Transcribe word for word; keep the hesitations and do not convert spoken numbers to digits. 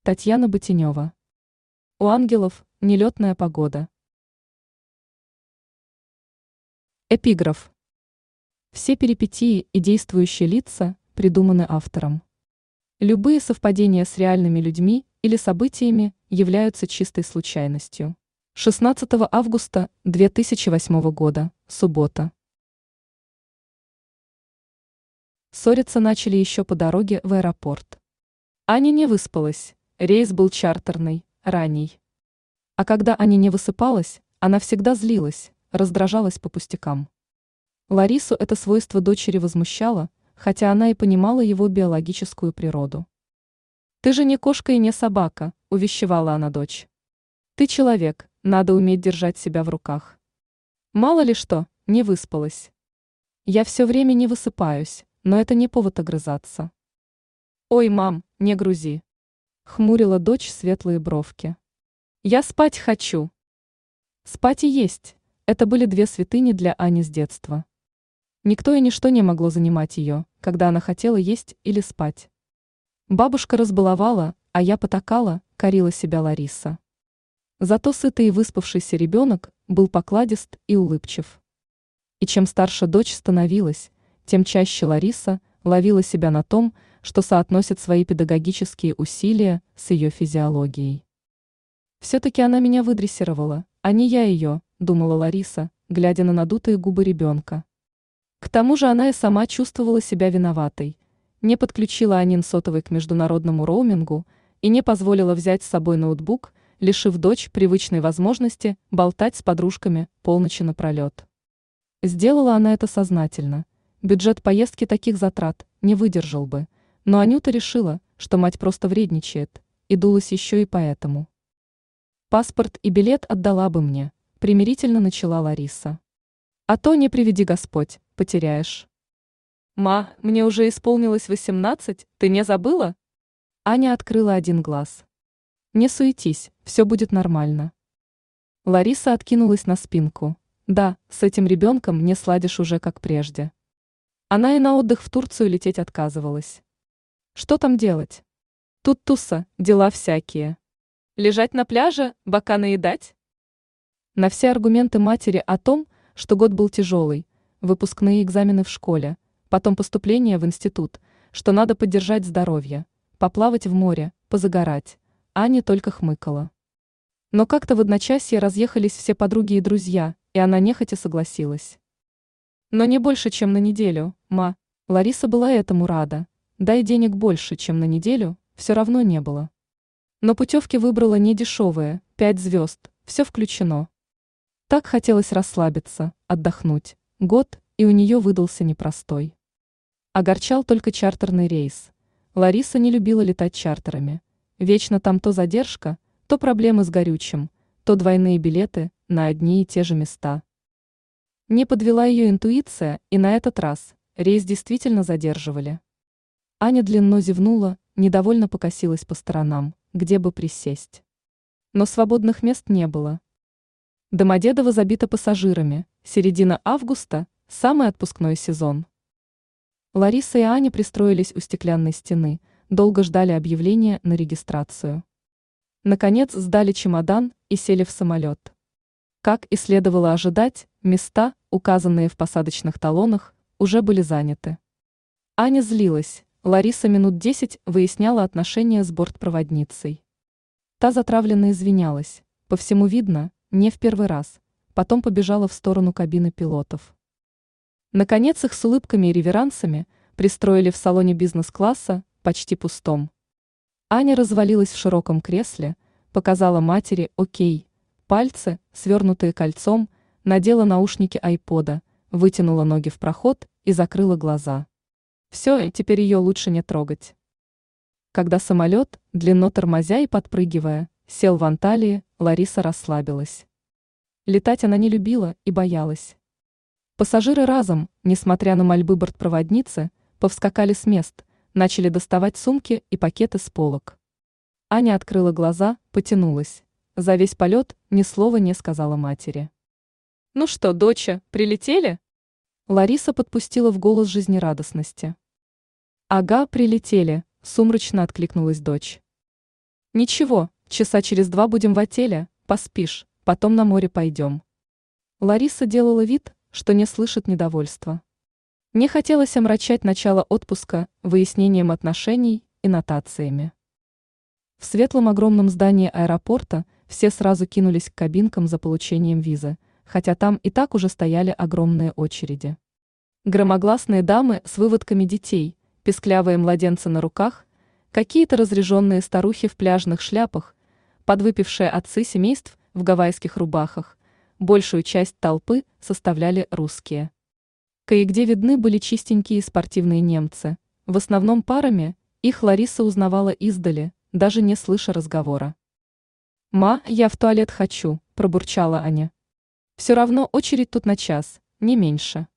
Татьяна Ботинева. У ангелов нелетная погода. Эпиграф. Все перипетии и действующие лица придуманы автором. Любые совпадения с реальными людьми или событиями являются чистой случайностью. шестнадцатого августа две тысячи восьмого года, суббота. Ссориться начали еще по дороге в аэропорт. Аня не выспалась, рейс был чартерный, ранний. А когда Аня не высыпалась, она всегда злилась, раздражалась по пустякам. Ларису это свойство дочери возмущало, хотя она и понимала его биологическую природу. «Ты же не кошка и не собака», – увещевала она дочь. «Ты человек, надо уметь держать себя в руках. Мало ли что, не выспалась. Я все время не высыпаюсь, но это не повод огрызаться». «Ой, мам, не грузи», – хмурила дочь светлые бровки. «Я спать хочу». Спать и есть – это были две святыни для Ани с детства. Никто и ничто не могло занимать ее, когда она хотела есть или спать. Бабушка разбаловала, а я потакала, корила себя Лариса. Зато сытый и выспавшийся ребенок был покладист и улыбчив. И чем старше дочь становилась, тем чаще Лариса ловила себя на том, что соотносит свои педагогические усилия с ее физиологией. «Все-таки она меня выдрессировала, а не я ее», – думала Лариса, глядя на надутые губы ребенка. К тому же она и сама чувствовала себя виноватой, не подключила Анин сотовый к международному роумингу и не позволила взять с собой ноутбук, лишив дочь привычной возможности болтать с подружками полночи напролет. Сделала она это сознательно. Бюджет поездки таких затрат не выдержал бы, но Анюта решила, что мать просто вредничает, и дулась еще и поэтому. «Паспорт и билет отдала бы мне», – примирительно начала Лариса. «А то, не приведи Господь, потеряешь». «Ма, мне уже исполнилось восемнадцать, ты не забыла?» Аня открыла один глаз. «Не суетись, все будет нормально». Лариса откинулась на спинку. «Да, с этим ребенком не сладишь уже как прежде». Она и на отдых в Турцию лететь отказывалась. Что там делать? Тут туса, дела всякие. Лежать на пляже, бока наедать? На все аргументы матери о том, что год был тяжелый, выпускные экзамены в школе, потом поступление в институт, что надо поддержать здоровье, поплавать в море, позагорать, Аня только хмыкала. Но как-то в одночасье разъехались все подруги и друзья, и она нехотя согласилась. «Но не больше, чем на неделю, ма». Лариса была этому рада. Да и денег больше, чем на неделю, все равно не было. Но путевки выбрала не дешевые, пять звезд, все включено. Так хотелось расслабиться, отдохнуть. Год, и у нее выдался непростой. Огорчал только чартерный рейс. Лариса не любила летать чартерами. Вечно там то задержка, то проблемы с горючим, то двойные билеты на одни и те же места. Не подвела ее интуиция, и на этот раз рейс действительно задерживали. Аня длинно зевнула, недовольно покосилась по сторонам, где бы присесть. Но свободных мест не было. Домодедово забито пассажирами, середина августа – самый отпускной сезон. Лариса и Аня пристроились у стеклянной стены, долго ждали объявления на регистрацию. Наконец сдали чемодан и сели в самолет. Как и следовало ожидать, места, указанные в посадочных талонах, уже были заняты. Аня злилась, Лариса минут десять выясняла отношения с бортпроводницей. Та затравленно извинялась, по всему видно, не в первый раз, потом побежала в сторону кабины пилотов. Наконец их с улыбками и реверансами пристроили в салоне бизнес-класса, почти пустом. Аня развалилась в широком кресле, показала матери «Окей», пальцы, свернутые кольцом, надела наушники айпода, вытянула ноги в проход и закрыла глаза. Все, теперь ее лучше не трогать. Когда самолет, длинно тормозя и подпрыгивая, сел в Анталии, Лариса расслабилась. Летать она не любила и боялась. Пассажиры разом, несмотря на мольбы бортпроводницы, повскакали с мест, начали доставать сумки и пакеты с полок. Аня открыла глаза, потянулась. За весь полет ни слова не сказала матери. «Ну что, доча, прилетели?» Лариса подпустила в голос жизнерадостности. «Ага, прилетели», – сумрачно откликнулась дочь. Ничего, часа через два будем в отеле, поспишь, потом на море пойдем. Лариса делала вид, что не слышит недовольства. Не хотелось омрачать начало отпуска выяснением отношений и нотациями. В светлом огромном здании аэропорта все сразу кинулись к кабинкам за получением визы, хотя там и так уже стояли огромные очереди. Громогласные дамы с выводками детей, песклявые младенцы на руках, какие-то разряженные старухи в пляжных шляпах, подвыпившие отцы семейств в гавайских рубахах, большую часть толпы составляли русские. Кое-где видны были чистенькие спортивные немцы, в основном парами, их Лариса узнавала издали, даже не слыша разговора. «Ма, я в туалет хочу», – пробурчала Аня. «Все равно очередь тут на час, не меньше».